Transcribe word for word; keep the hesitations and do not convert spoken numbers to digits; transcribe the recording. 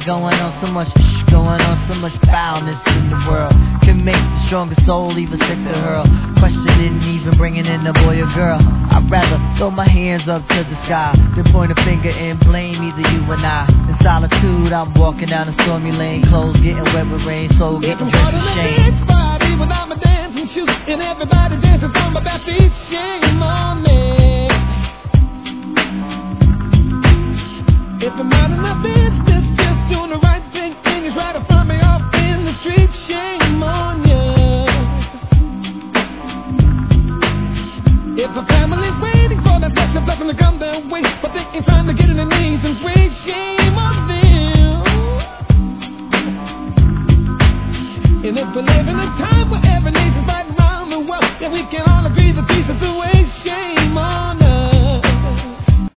going on, so much going on, so much foulness in the world can make the strongest soul even sick to hurl. Question didn't even bringing in a boy or girl. I'd rather throw my hands up to the sky than point a finger and blame either you or I. In solitude, I'm walking down a stormy lane, clothes getting wet with rain, soul getting drenched with shame. Without my dancing shoes and everybody dancing from my back feet, shame on me. If I'm out in my business, just doing the right thing, and you try to find me off in the street, shame on you. If a family's waiting for that blessed blessing to come their way, but they ain't trying to get on their knees and pray, shame on them. And if we live in a time where every nation's fighting around the world, then we can all agree that peace is the way, shame.